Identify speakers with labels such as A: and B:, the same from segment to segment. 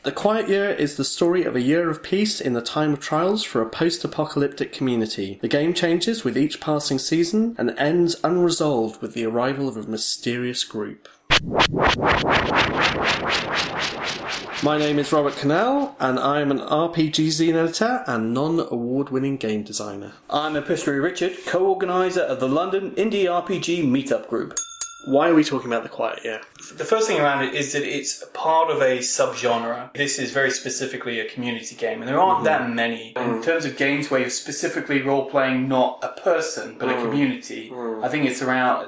A: The Quiet Year is the story of a year of peace in the time of trials for a post-apocalyptic community. The game changes with each passing season and ends unresolved with the arrival of a mysterious group. My name is Robert Cannell, and I am an RPG zine editor and non-award-winning game designer.
B: I'm Epistolary Richard, co-organiser of the London Indie RPG Meetup Group.
A: Why are we talking about The Quiet Year?
C: The first thing around it is that it's part of a subgenre. This is very specifically a community game, and there aren't that many. In terms of games where you're specifically role-playing not a person, but a community, I think it's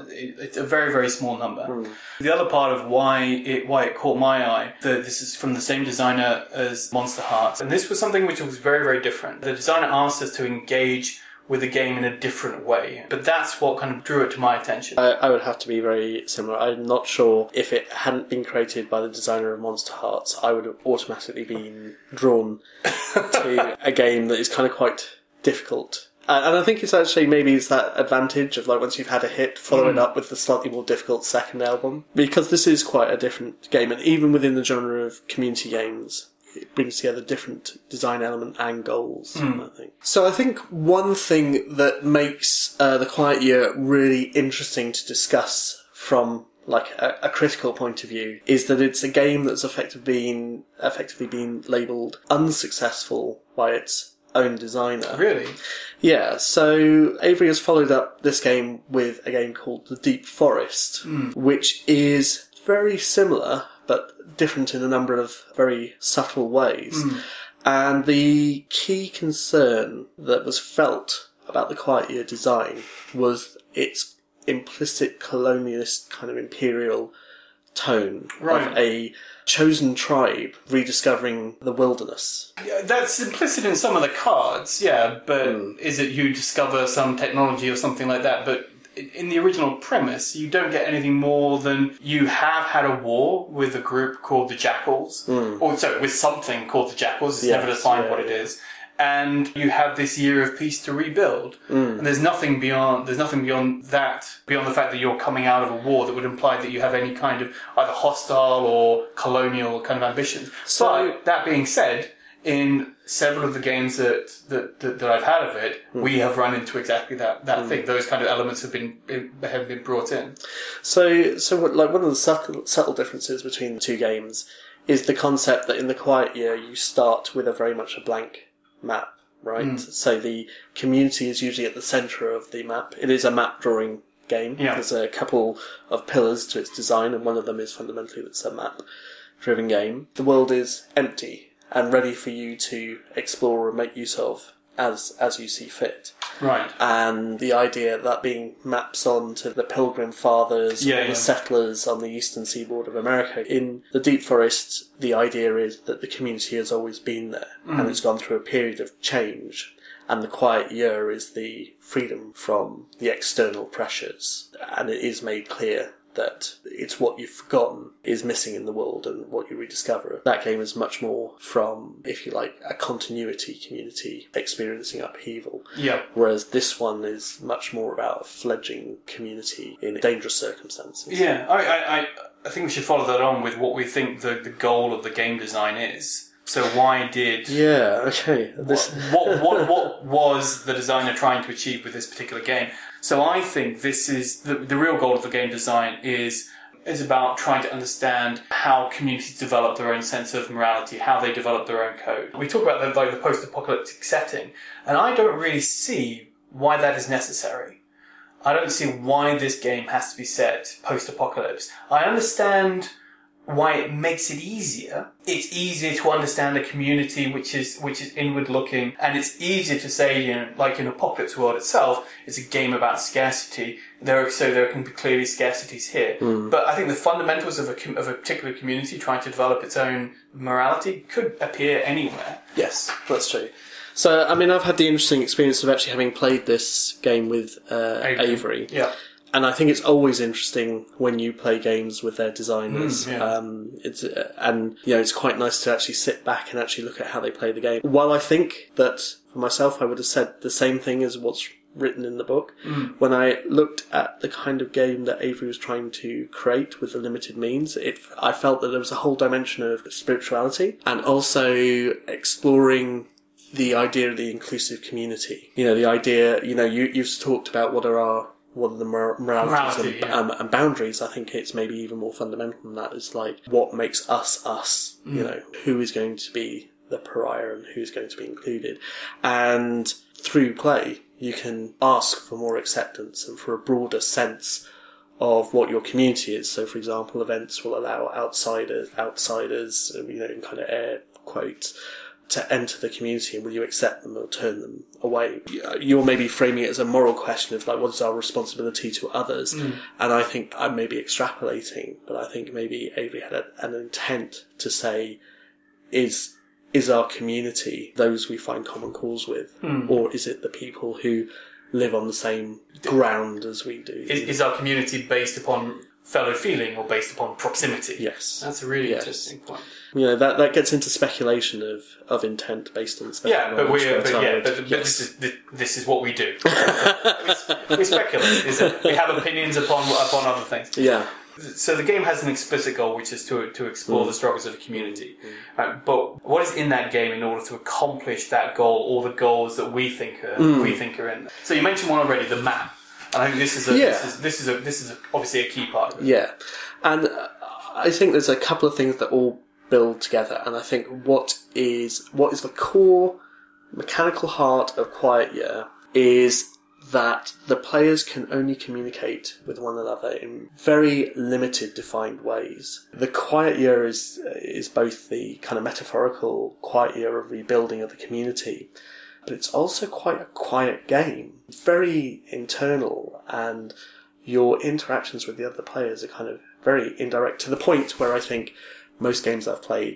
C: a very, very small number. The other part of why it caught my eye, this is from the same designer as Monster Hearts, and this was something which was very, very different. The designer asked us to engage with the game in a different way. But that's what kind of drew it to my attention.
A: I would have to be very similar. I'm not sure if it hadn't been created by the designer of Monster Hearts, I would have automatically been drawn to a game that is kind of quite difficult. And I think it's actually maybe it's that advantage of like once you've had a hit, follow it up with the slightly more difficult second album. Because this is quite a different game, and even within the genre of community games, it brings together different design element and goals, I think. So I think one thing that makes The Quiet Year really interesting to discuss from like a critical point of view is that it's a game that's effectively been labelled unsuccessful by its own designer.
C: Really?
A: Yeah, so Avery has followed up this game with a game called The Deep Forest, which is very similar but different in a number of very subtle ways. And the key concern that was felt about the Quiet Year design was its implicit colonialist kind of imperial tone of a chosen tribe rediscovering the wilderness.
C: Yeah, that's implicit in some of the cards, yeah, but is it you discover some technology or something like that? But in the original premise, you don't get anything more than you have had a war with a group called the Jackals, or sorry, with something called the Jackals. It's never defined what it is, and you have this year of peace to rebuild. And there's nothing beyond that, beyond the fact that you're coming out of a war that would imply that you have any kind of either hostile or colonial kind of ambitions. So that being said, in several of the games that I've had of it, we have run into exactly that thing. Those kind of elements have been brought in.
A: So what, like one of the subtle differences between the two games is the concept that in The Quiet Year you start with a very much a blank map, right? So the community is usually at the centre of the map. It is a map drawing game.
C: Yeah.
A: There's a couple of pillars to its design, and one of them is fundamentally it's a map driven game. The world is empty and ready for you to explore and make use of as you see fit.
C: Right.
A: And the idea that being maps on to the Pilgrim Fathers or the settlers on the eastern seaboard of America. In the Deep Forest, the idea is that the community has always been there and it's gone through a period of change. And The Quiet Year is the freedom from the external pressures. And it is made clear that it's what you've forgotten is missing in the world and what you rediscover. That game is much more from, if you like, a continuity community experiencing upheaval.
C: Yeah.
A: Whereas this one is much more about a fledgling community in dangerous circumstances.
C: Yeah, I think we should follow that on with what we think the goal of the game design is. So why did...
A: Yeah, okay.
C: What was the designer trying to achieve with this particular game? So I think this is... The real goal of the game design is about trying to understand how communities develop their own sense of morality, how they develop their own code. We talk about the post-apocalyptic setting, and I don't really see why that is necessary. I don't see why this game has to be set post-apocalypse. I understand why it makes it easier. It's easier to understand a community which is inward looking, and it's easier to say, like in Apocalypse World itself, it's a game about scarcity. There can be clearly scarcities here. But I think the fundamentals of a particular community trying to develop its own morality could appear anywhere.
A: Yes, that's true. So, I mean, I've had the interesting experience of actually having played this game with Avery.
C: Yeah.
A: And I think it's always interesting when you play games with their designers. It's quite nice to actually sit back and actually look at how they play the game. While I think that for myself, I would have said the same thing as what's written in the book. When I looked at the kind of game that Avery was trying to create with the limited means, I felt that there was a whole dimension of spirituality and also exploring the idea of the inclusive community. The idea, you've talked about what are the moralities and boundaries. I think it's maybe even more fundamental than that. It's like, what makes us us? Who is going to be the pariah and who's going to be included? And through play, you can ask for more acceptance and for a broader sense of what your community is. So, for example, events will allow outsiders, in kind of air quotes, to enter the community, and will you accept them or turn them away? You're maybe framing it as a moral question of like, what is our responsibility to others? And I think I'm maybe extrapolating, but I think maybe Avery had an intent to say, is our community those we find common cause with, or is it the people who live on the same ground as we do?
C: Is our community based upon fellow feeling or based upon proximity?
A: Yes.
C: That's a really interesting point.
A: That gets into speculation of intent based on special knowledge.
C: But this is what we do. we speculate. We have opinions upon other things.
A: Yeah.
C: So the game has an explicit goal, which is to explore the struggles of the community. But what is in that game in order to accomplish that goal, or the goals that we think are in there? So you mentioned one already, the map. And I think this is obviously a key part of it.
A: Yeah, and I think there's a couple of things that all build together. And I think what is the core mechanical heart of Quiet Year is that the players can only communicate with one another in very limited, defined ways. The Quiet Year is both the kind of metaphorical quiet year of rebuilding of the community, but it's also quite a quiet game, very internal, and your interactions with the other players are kind of very indirect, to the point where I think most games I've played,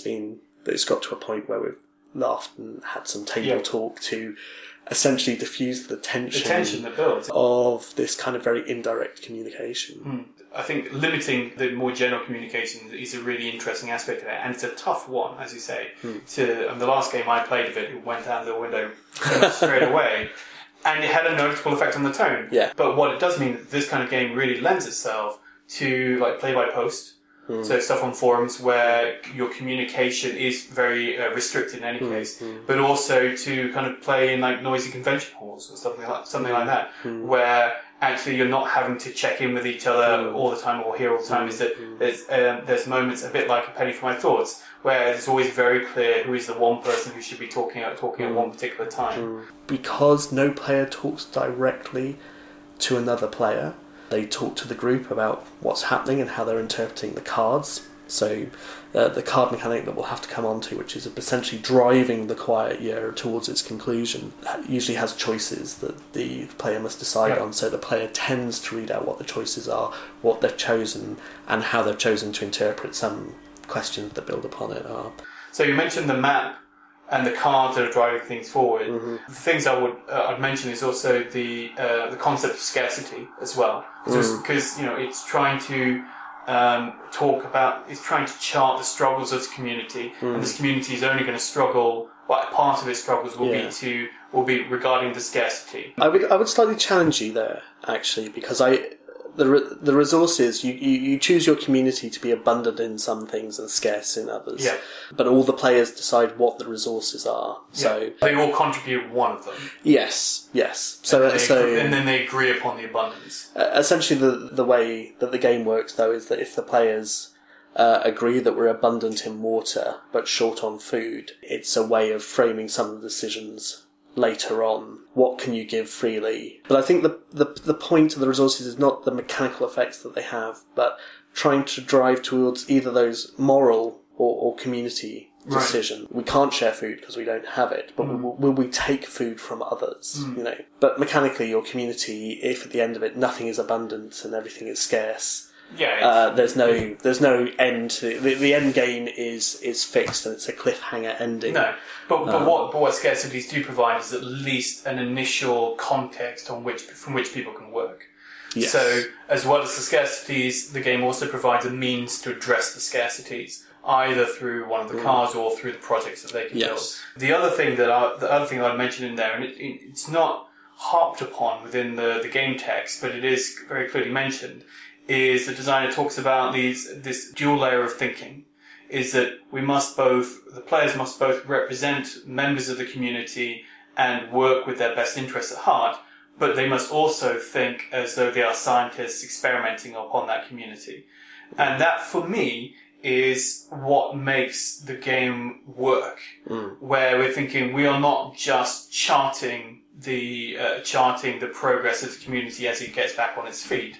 A: it's got to a point where we've laughed and had some table talk to essentially diffuse the tension
C: that builds
A: of this kind of very indirect communication.
C: I think limiting the more general communication is a really interesting aspect of it, and it's a tough one, as you say. The last game I played of it went out the window straight away, and it had a noticeable effect on the tone.
A: Yeah.
C: But what it does mean that this kind of game really lends itself to like play by post. So stuff on forums where your communication is very restricted in any case, but also to kind of play in like noisy convention halls or something like that, where actually you're not having to check in with each other all the time or hear all the time. Is that there's moments a bit like A Penny for My Thoughts, where it's always very clear who is the one person who should be talking at one particular time.
A: Because no player talks directly to another player, they talk to the group about what's happening and how they're interpreting the cards. So the card mechanic that we'll have to come on to, which is essentially driving the Quiet Year towards its conclusion, that usually has choices that the player must decide on. So the player tends to read out what the choices are, what they've chosen, and how they've chosen to interpret some questions that build upon it are.
C: So you mentioned the map and the cards that are driving things forward. The things I'd mention is also the concept of scarcity as well, because it's trying to it's trying to chart the struggles of the community, and this community is only going to struggle. Well, part of its struggles will be regarding the scarcity.
A: I would slightly challenge you there, actually, because the resources, you choose your community to be abundant in some things and scarce in others.
C: Yeah.
A: But all the players decide what the resources are. So
C: they all contribute one of them.
A: Yes. So
C: and then they agree upon the abundance.
A: Essentially, the way that the game works, though, is that if the players agree that we're abundant in water but short on food, it's a way of framing some of the decisions later on. What can you give freely? But I think the point of the resources is not the mechanical effects that they have, but trying to drive towards either those moral or community decision. We can't share food because we don't have it, but will we take food from others? But mechanically, your community, if at the end of it nothing is abundant and everything is scarce, there's no end to it. The end game is fixed and it's a cliffhanger ending.
C: No, but what scarcities do provide is at least an initial context from which people can work.
A: Yes.
C: So as well as the scarcities, the game also provides a means to address the scarcities, either through one of the cards or through the projects that they can build. The other thing that I'd mention in there, and it's not harped upon within the game text, but it is very clearly mentioned, is the designer talks about this dual layer of thinking, is that the players must both represent members of the community and work with their best interests at heart, but they must also think as though they are scientists experimenting upon that community. And that, for me, is what makes the game work, where we're thinking we are not just charting the progress of the community as it gets back on its feet,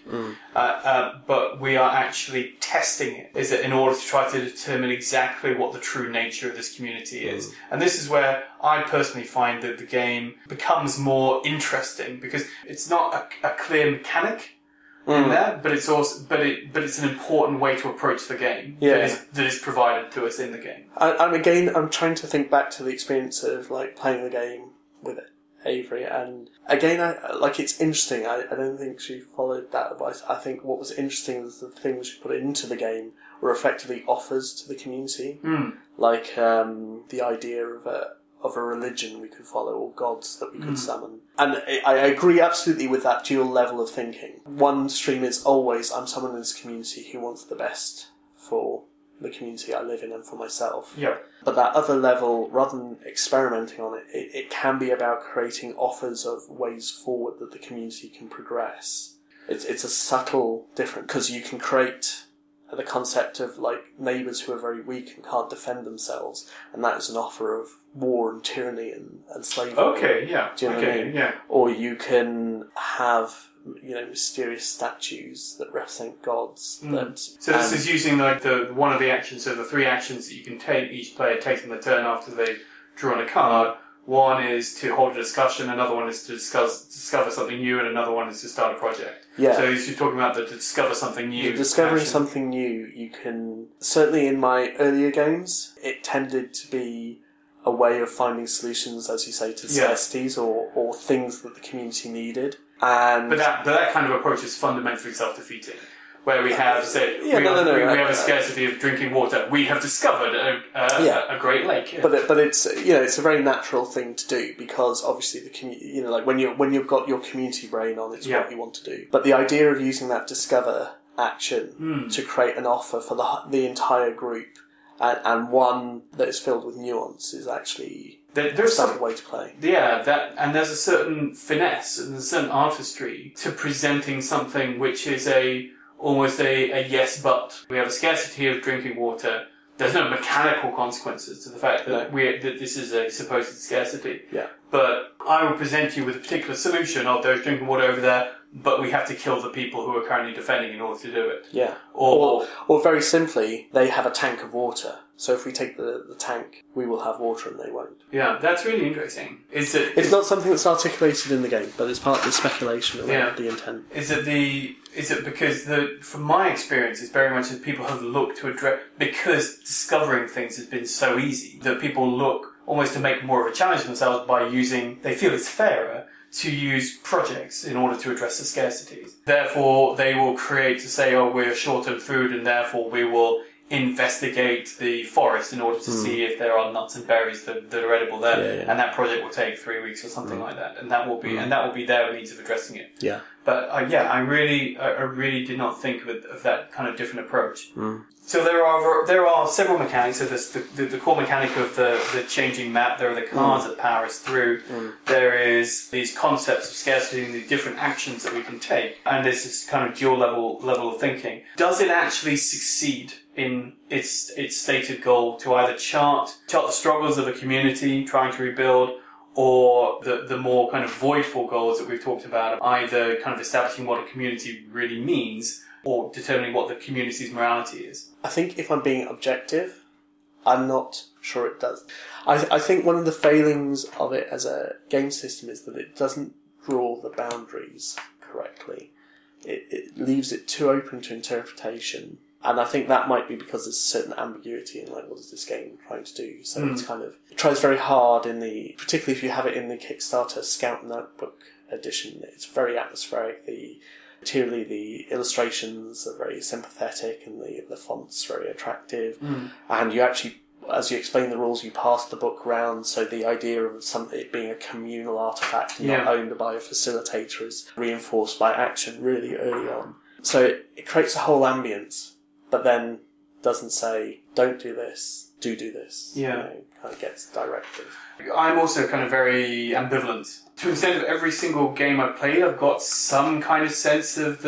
C: but we are actually testing it in order to try to determine exactly what the true nature of this community is. And this is where I personally find that the game becomes more interesting, because it's not a clear mechanic in there, but it's also but it's an important way to approach the game that is provided to us in the game.
A: And again, I'm trying to think back to the experience of like playing the game with Avery, and again, it's interesting. I don't think she followed that advice. I think what was interesting was the things she put into the game were effectively offers to the community, like the idea of a religion we could follow, or gods that we could summon. And I agree absolutely with that dual level of thinking. One stream is always, I'm someone in this community who wants the best for the community I live in and for myself.
C: Yeah.
A: But that other level, rather than experimenting on it, it can be about creating offers of ways forward that the community can progress. It's a subtle difference, because you can create the concept of like neighbours who are very weak and can't defend themselves, and that is an offer of war and tyranny and slavery.
C: Okay, yeah.
A: Do you know what I mean?
C: Yeah.
A: Or you can have mysterious statues that represent gods.
C: So this is using like one of the actions, so the three actions that you can take, each player takes on the turn after they've drawn a card. One is to hold a discussion, another one is to discover something new, and another one is to start a project.
A: Yeah.
C: So you're talking about to discover something new.
A: Discovering something new, you can... Certainly in my earlier games, it tended to be a way of finding solutions, as you say, to necessities or things that the community needed. But
C: that kind of approach is fundamentally self-defeating. Where we have, we have a scarcity of drinking water. We have discovered a great lake. Yeah.
A: But it's it's a very natural thing to do, because obviously the community, like when you've got your community brain on, it's what you want to do. But the idea of using that discover action to create an offer for the entire group, and one that is filled with nuance, is actually there's some way to play.
C: Yeah, and there's a certain finesse and there's a certain artistry to presenting something which is almost a yes, but we have a scarcity of drinking water. There's no mechanical consequences to the fact that that this is a supposed scarcity.
A: Yeah.
C: But I will present you with a particular solution of there's drinking water over there, but we have to kill the people who are currently defending in order to do it.
A: Yeah.
C: Or
A: very simply, they have a tank of water. So if we take the tank, we will have water and they won't.
C: Yeah, that's really interesting.
A: It's not something that's articulated in the game, but it's part of the speculation around the intent.
C: Is it because from my experience, it's very much that people have looked to address, because discovering things has been so easy, that people look almost to make more of a challenge for themselves by they feel it's fairer to use projects in order to address the scarcities. Therefore, they will create to say, we're short on food, and therefore we will investigate the forest in order to see if there are nuts and berries that are edible there, and that project will take 3 weeks or something like that, and that will be their means of addressing it.
A: Yeah.
C: But I really did not think of that kind of different approach. So there are several mechanics. So there's the core mechanic of the changing map. There are the cards that power us through. There is these concepts of scarcity and the different actions that we can take, and there's this kind of dual level of thinking. Does it actually succeed in its stated goal to either chart the struggles of the community trying to rebuild, or the more kind of voidful goals that we've talked about, either kind of establishing what a community really means or determining what the community's morality is?
A: I think if I'm being objective, I'm not sure it does. I think one of the failings of it as a game system is that it doesn't draw the boundaries correctly. It leaves it too open to interpretation. And I think that might be because there's a certain ambiguity in what is this game trying to do. So it's it tries very hard particularly if you have it in the Kickstarter Scout Notebook edition, it's very atmospheric. Materially, the illustrations are very sympathetic and the font's very attractive. And you actually as you explain the rules, you pass the book round, so the idea of it being a communal artifact and not owned by a facilitator is reinforced by action really early on. So it creates a whole ambience, but then doesn't say, don't do this, do this.
C: Yeah.
A: Kind of gets directive.
C: I'm also kind of very ambivalent. To the extent of every single game I've played, I've got some kind of sense of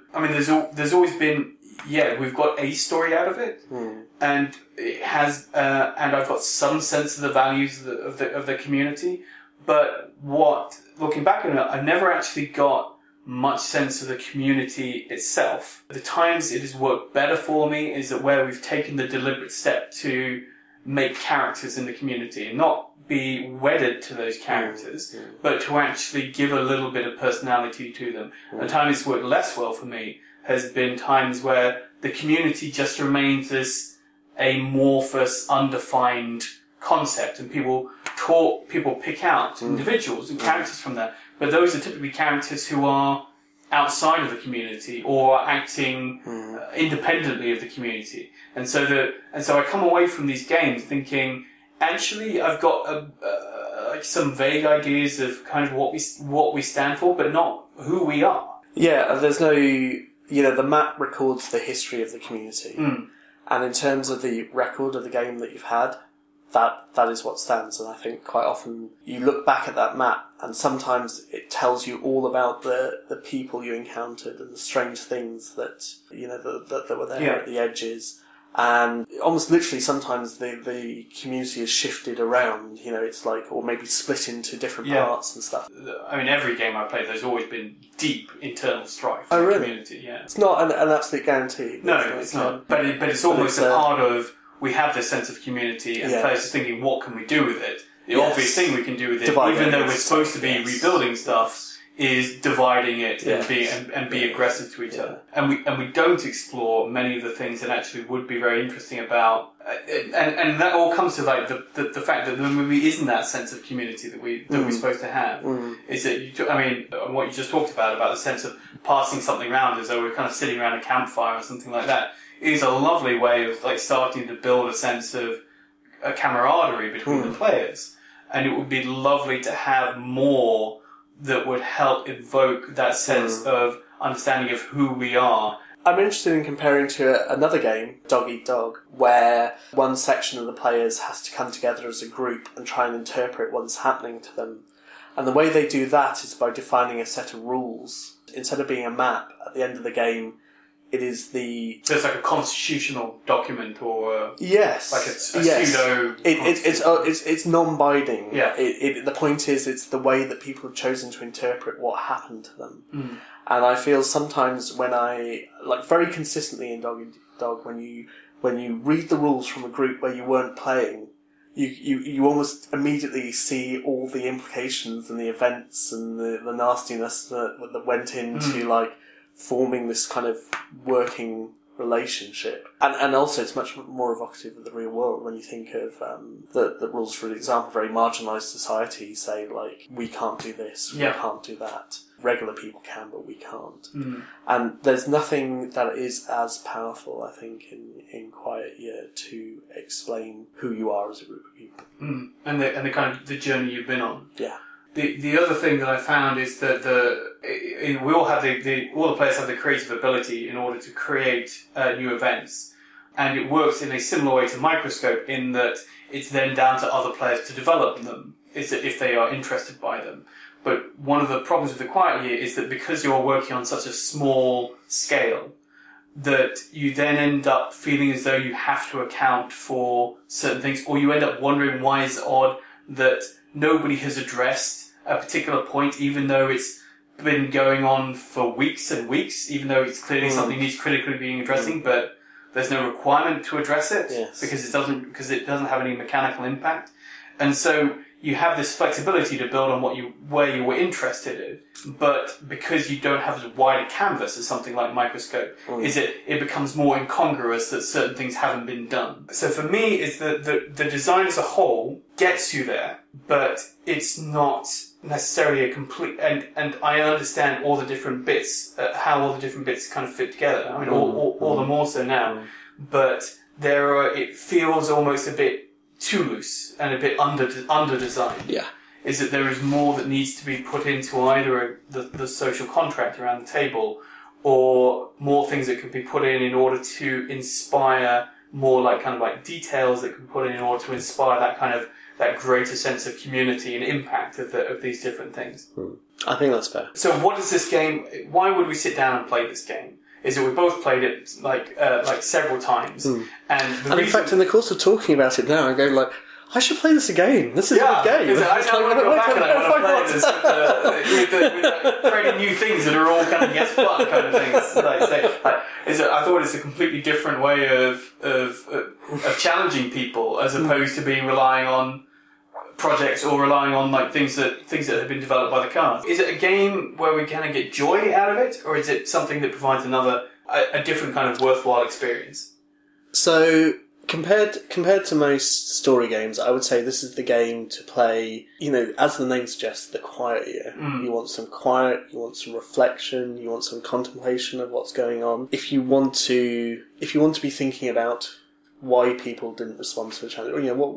C: there's always been, we've got a story out of it, and it has, and I've got some sense of the values of the community. But looking back on it, I've never actually got much sense of the community itself. The times it has worked better for me is that where we've taken the deliberate step to make characters in the community and not be wedded to those characters, but to actually give a little bit of personality to them. The time it's worked less well for me has been times where the community just remains as amorphous, undefined concept, and people pick out individuals and characters from that, but those are typically characters who are outside of the community or are acting independently of the community, and so I come away from these games thinking, actually, I've got some vague ideas of kind of what we stand for, but not who we are.
A: Yeah, there's no, the map records the history of the community, and in terms of the record of the game that you've had, that is what stands. And I think quite often you look back at that map, and sometimes it tells you all about the people you encountered and the strange things that that were there at the edges. And almost literally sometimes the community is shifted around, it's like, or maybe split into different parts and stuff.
C: I mean, every game I've played, there's always been deep internal strife
A: in
C: the
A: really?
C: Community. Yeah,
A: it's not an absolute guarantee.
C: No, it's not. But it's almost a part of, we have this sense of community, and players are thinking, what can we do with it? The obvious thing we can do with it, even though we're supposed to be rebuilding stuff, is dividing it and be aggressive to each other. And we don't explore many of the things that actually would be very interesting about, and that all comes to like the fact that the movie isn't that sense of community that we're supposed to have. Is that what you just talked about the sense of passing something around as though we're kind of sitting around a campfire or something like that, is a lovely way of like starting to build a sense of a camaraderie between the players. And it would be lovely to have more that would help evoke that sense of understanding of who we are.
A: I'm interested in comparing to another game, Dog Eat Dog, where one section of the players has to come together as a group and try and interpret what's happening to them. And the way they do that is by defining a set of rules. Instead of being a map, at the end of the game, it is
C: So it's like a constitutional document, or
A: yes,
C: like a pseudo.
A: It's non-binding.
C: Yeah.
A: The point is, it's the way that people have chosen to interpret what happened to them. And I feel sometimes when very consistently in Dog Eat Dog, when you read the rules from a group where you weren't playing, you almost immediately see all the implications and the events and the nastiness that went into forming this kind of working relationship. And also it's much more evocative of the real world when you think of the rules, for example, very marginalised societies say, we can't do this, we can't do that. Regular people can, but we can't. And there's nothing that is as powerful, I think, in Quiet Year to explain who you are as a group of people.
C: And the kind of the journey you've been on.
A: Yeah.
C: The other thing that I found is that we all have all the players have the creative ability in order to create new events, and it works in a similar way to Microscope in that it's then down to other players to develop them, if they are interested by them. But one of the problems with the Quiet Year is that because you're working on such a small scale, that you then end up feeling as though you have to account for certain things, or you end up wondering why it's odd that nobody has addressed a particular point, even though it's been going on for weeks and weeks, even though it's clearly something needs critically being addressing, but there's no requirement to address it because it doesn't have any mechanical impact. And so you have this flexibility to build on where you were interested in, but because you don't have as wide a canvas as something like Microscope, it becomes more incongruous that certain things haven't been done. So for me, is that the design as a whole gets you there, but it's not necessarily a complete, and I understand all the different bits, how all the different bits kind of fit together. I mean, all the more so now, but it feels almost a bit too loose and a bit under designed.
A: Yeah.
C: Is that there is more that needs to be put into either the social contract around the table, or more things that can be put in order to inspire more like details that can be put in order to inspire that greater sense of community and impact of these different things.
A: I think that's fair.
C: So what is this game? Why would we sit down and play this game? Is that we both played it like several times, and
A: in fact, in the course of talking about it now, I go like, I should play this again. This is a good game.
C: I want to go back and I want to play this with creating new things that are all kind of yes but kind of things. I thought it's a completely different way of challenging people as opposed to being relying on projects or relying on things that have been developed by the cards. Is it a game where we kind of get joy out of it, or is it something that provides a different kind of worthwhile experience?
A: So compared to most story games, I would say this is the game to play, as the name suggests, the quiet year. You want some quiet, you want some reflection, you want some contemplation of what's going on. If you want to be thinking about why people didn't respond to the challenge,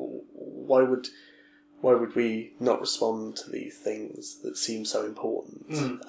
A: why would we not respond to these things that seem so important?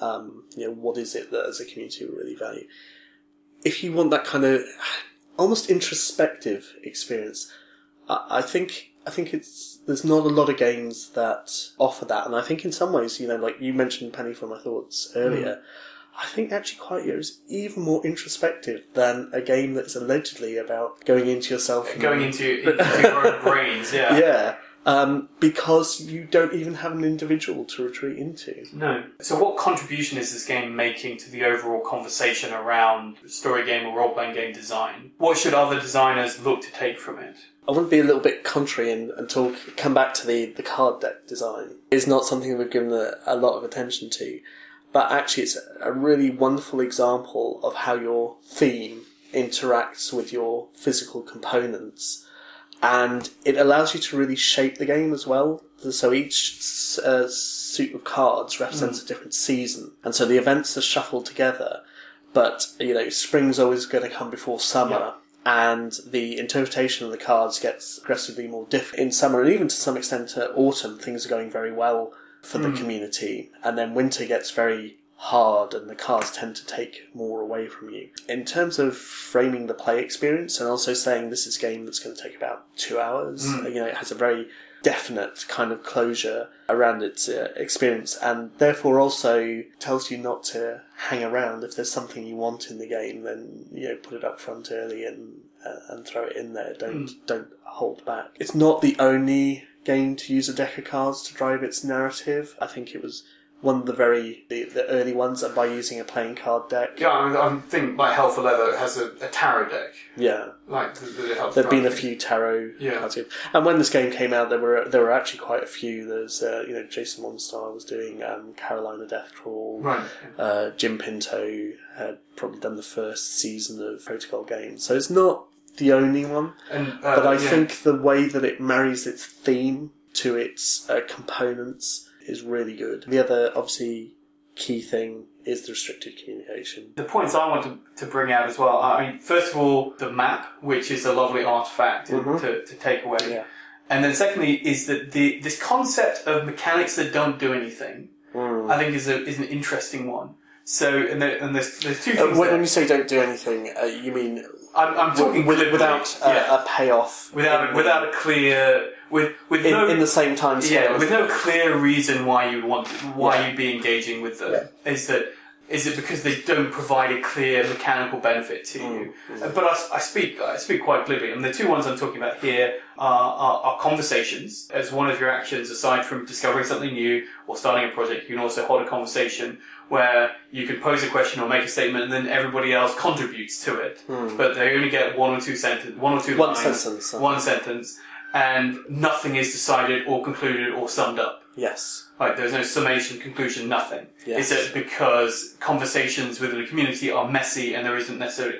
A: What is it that as a community we really value? If you want that kind of almost introspective experience, I think there's not a lot of games that offer that, and I think in some ways, like you mentioned Penny for My Thoughts earlier, I think actually Quiet Year is even more introspective than a game that's allegedly about going into yourself,
C: going into your own brains. Yeah.
A: Yeah. Because you don't even have an individual to retreat into.
C: No. So what contribution is this game making to the overall conversation around story game or role-playing game design? What should other designers look to take from it?
A: I want to be a little bit contrary and come back to the card deck design. It's not something we've given a lot of attention to, but actually it's a really wonderful example of how your theme interacts with your physical components. And it allows you to really shape the game as well. So each suit of cards represents a different season. And so the events are shuffled together. But, spring's always going to come before summer. Yeah. And the interpretation of the cards gets progressively more difficult. In summer, and even to some extent autumn, things are going very well for the community. And then winter gets very hard and the cards tend to take more away from you. In terms of framing the play experience and also saying this is a game that's going to take about 2 hours, it has a very definite kind of closure around its experience, and therefore also tells you not to hang around. If there's something you want in the game, then put it up front early and throw it in there. Don't hold back. It's not the only game to use a deck of cards to drive its narrative. I think it was one of the early ones by using a playing card deck.
C: Yeah, I think like Hell for Leather has a tarot deck.
A: Yeah,
C: there've
A: been a few tarot cards. And when this game came out, there were actually quite a few. There's Jason Monstar was doing Carolina Deathcrawl.
C: Right.
A: Jim Pinto had probably done the first season of Protocol Games. So it's not the only one. But I think the way that it marries its theme to its components is really good. The other, obviously, key thing is the restricted communication. The
C: points I want to bring out as well, first of all, the map, which is a lovely artifact to take away. Yeah. And then secondly, is that this concept of mechanics that don't do anything, I think is an interesting one. So, and there's two things.
A: When you say don't do anything, you mean
C: I'm talking
A: without a payoff,
C: without a clear.
A: In the same time scale.
C: Yeah, with no clear reason why you'd be engaging with them. Yeah. Is it because they don't provide a clear mechanical benefit to you? But I speak quite glibly, and the two ones I'm talking about here are conversations as one of your actions. Aside from discovering something new or starting a project, you can also hold a conversation where you can pose a question or make a statement, and then everybody else contributes to it. But they only get one or two lines, one sentence. And nothing is decided or concluded or summed up.
A: Yes.
C: There's no summation, conclusion, nothing.
A: Yes.
C: Is it because conversations within the community are messy and this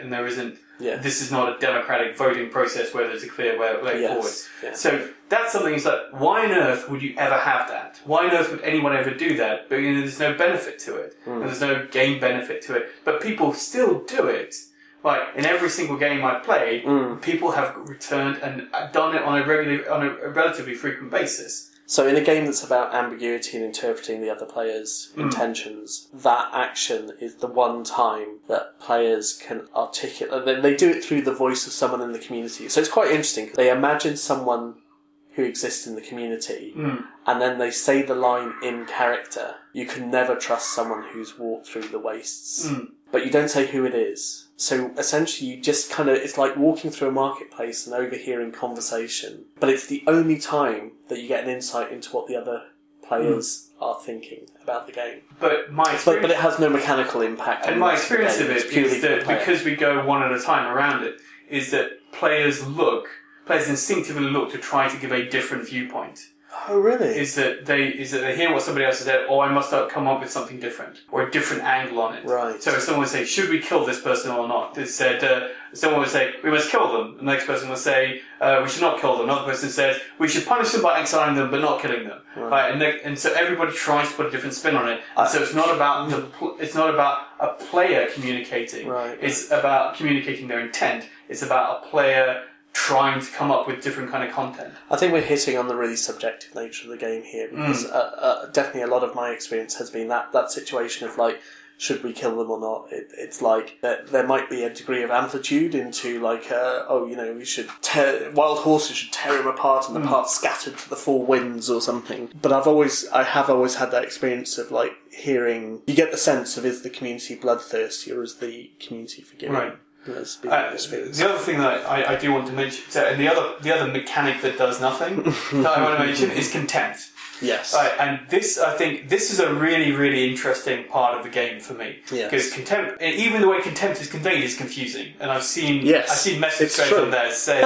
C: is not a democratic voting process where there's a clear way forward. Yeah. So that's something it's like, why on earth would you ever have that? Why on earth would anyone ever do that? But there's no benefit to it. And there's no game benefit to it. But people still do it Like, in every single game I've played, people have returned and done it on a relatively frequent basis.
A: So in a game that's about ambiguity and interpreting the other player's intentions, that action is the one time that players can articulate. And they do it through the voice of someone in the community. So it's quite interesting. They imagine someone who exists in the community, and then they say the line in character. You can never trust someone who's walked through the wastes. But you don't say who it is. So essentially you just it's like walking through a marketplace and overhearing conversation. But it's the only time that you get an insight into what the other players are thinking about the game.
C: But my experience...
A: But it has no mechanical impact.
C: And my experience of it is that because we go one at a time around it, is that players instinctively look to try to give a different viewpoint.
A: Oh, really?
C: Is that they hear what somebody else has said, I must come up with something different, or a different angle on it.
A: Right.
C: So if someone would say, should we kill this person or not? Someone would say, we must kill them. The next person would say, we should not kill them. Another person said, we should punish them by exiling them, but not killing them. Right. And so everybody tries to put a different spin on it. And so it's not about a player communicating.
A: Right.
C: It's about communicating their intent. It's about a player trying to come up with different kind of content.
A: I think we're hitting on the really subjective nature of the game here, because definitely a lot of my experience has been that situation of like, should we kill them or not? It's like there might be a degree of amplitude into like, we should wild horses should tear him apart and the parts scattered to the four winds or something. But I have always had that experience of like hearing, you get the sense of, is the community bloodthirsty or is the community forgiving?
C: Right.
A: The
C: other thing that I do want to mention, and the other mechanic that does nothing that I want to mention is contempt.
A: Yes.
C: And this, I think, this is a really, really interesting part of the game for me. Because contempt, even the way contempt is conveyed is confusing. And I've seen message threads on there saying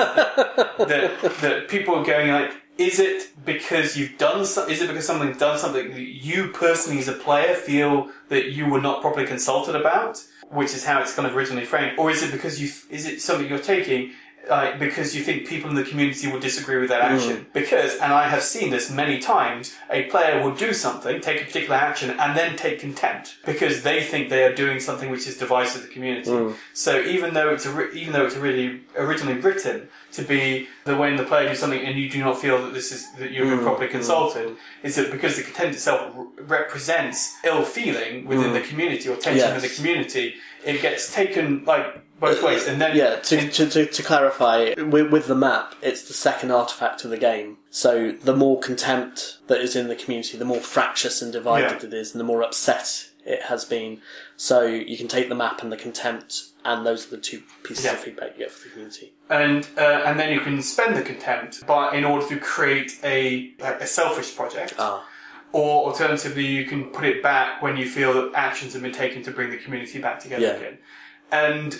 C: that people are going like, is it because something's done something that you personally as a player feel that you were not properly consulted about? Which is how it's kind of originally framed, or is it because is it something you're taking because you think people in the community will disagree with that action? Because, and I have seen this many times, a player will do something, take a particular action, and then take contempt because they think they are doing something which is divisive to the community. So even though it's really originally written to be that when the player does something and you do not feel that you've been properly consulted, is that because the contempt itself represents ill feeling within the community or tension in the community, it gets taken like both ways. And then
A: to clarify, with the map, it's the second artifact of the game. So the more contempt that is in the community, the more fractious and divided it is, and the more upset it has been. So you can take the map and the contempt, and those are the two pieces of feedback you get from the community.
C: And then you can spend the contempt in order to create a selfish project. Or alternatively, you can put it back when you feel that actions have been taken to bring the community back together again. And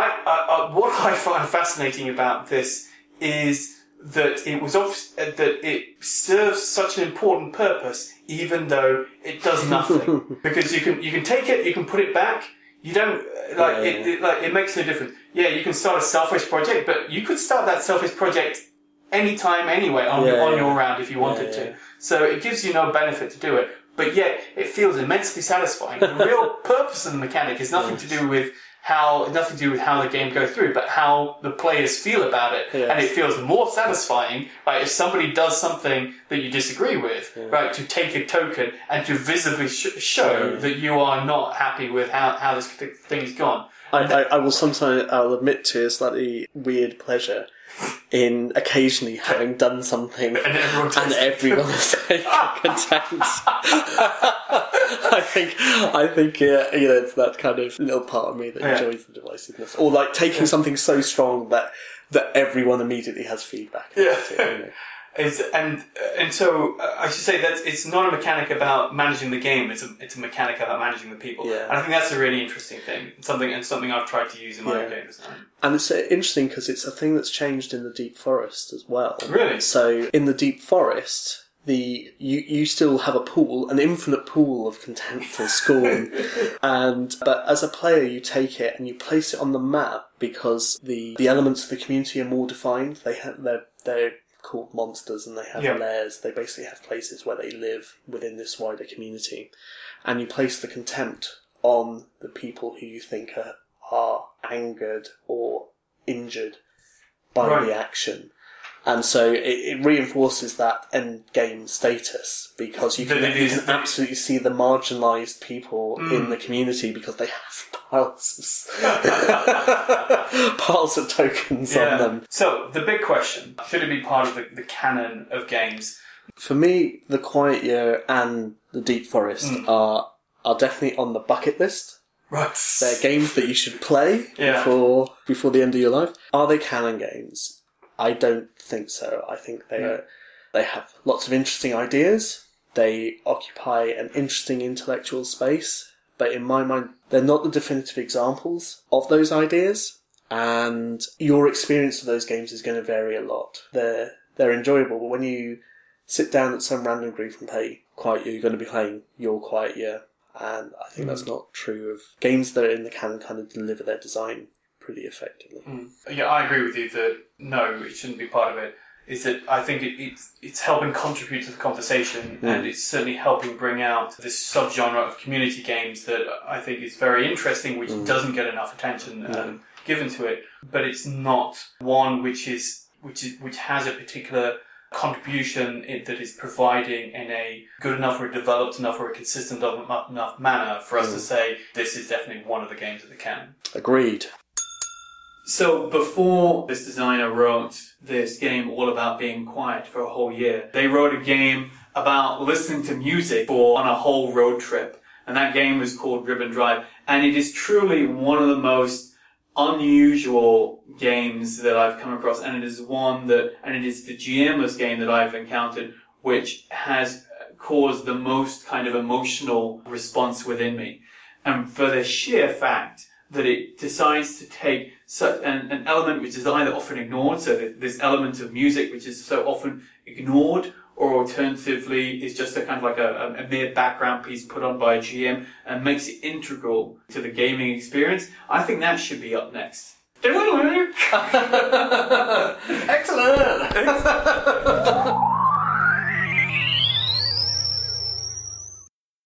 C: what I find fascinating about this is that that it serves such an important purpose, even though it does nothing. Because you can take it, you can put it back. You don't it makes no difference. Yeah, you can start a selfish project, but you could start that selfish project anytime, anyway, on your round if you wanted to. So it gives you no benefit to do it, but yet it feels immensely satisfying. The real purpose of the mechanic is nothing to do with how the game goes through, but how the players feel about it. And it feels more satisfying, like if somebody does something that you disagree with, right, to take a token and to visibly show that you are not happy with how this thing has gone.
A: I'll admit to a slightly weird pleasure in occasionally having done something and everyone is taking contempt. I think it's that kind of little part of me that enjoys the divisiveness, or like taking something so strong that everyone immediately has feedback about it.
C: And so I should say that it's not a mechanic about managing the game. It's a mechanic about managing the people. And I think that's a really interesting thing. Something I've tried to use in my own game design.
A: And it's interesting because it's a thing that's changed in the Deep Forest as well.
C: Really?
A: So in the Deep Forest, you still have a pool, an infinite pool of contempt and scorn, but as a player you take it and you place it on the map because the elements of the community are more defined. They're called monsters and they have lairs. They basically have places where they live within this wider community, and you place the contempt on the people who you think are angered or injured by the action. And so it reinforces that end game status, because you can absolutely see the marginalised people in the community because they have piles of tokens on them.
C: So the big question, should it be part of the canon of games?
A: For me, The Quiet Year and The Deep Forest are definitely on the bucket list.
C: Right.
A: They're games that you should play before the end of your life. Are they canon games? I don't think so. I think they have lots of interesting ideas. They occupy an interesting intellectual space, but in my mind, they're not the definitive examples of those ideas. And your experience of those games is going to vary a lot. They're enjoyable, but when you sit down at some random group and play Quiet Year, you're going to be playing Your Quiet Year. And I think that's not true of games that are in the canon kind of deliver their design pretty effectively.
C: Yeah, I agree with you that no, it shouldn't be part of it. Is that I think it's helping contribute to the conversation, and it's certainly helping bring out this subgenre of community games that I think is very interesting, which doesn't get enough attention given to it. But it's not one which has a particular contribution that is providing in a good enough or developed enough or a consistent enough manner for us to say this is definitely one of the games of the canon.
A: Agreed.
C: So before this designer wrote this game all about being quiet for a whole year, they wrote a game about listening to music on a whole road trip. And that game was called Ribbon Drive. And it is truly one of the most unusual games that I've come across. And it is it is the GM-less game that I've encountered, which has caused the most kind of emotional response within me. And for the sheer fact that it decides to take such an element which is either often ignored, so this element of music which is so often ignored, or alternatively is just a kind of like a mere background piece put on by a GM and makes it integral to the gaming experience. I think that should be up next. Excellent!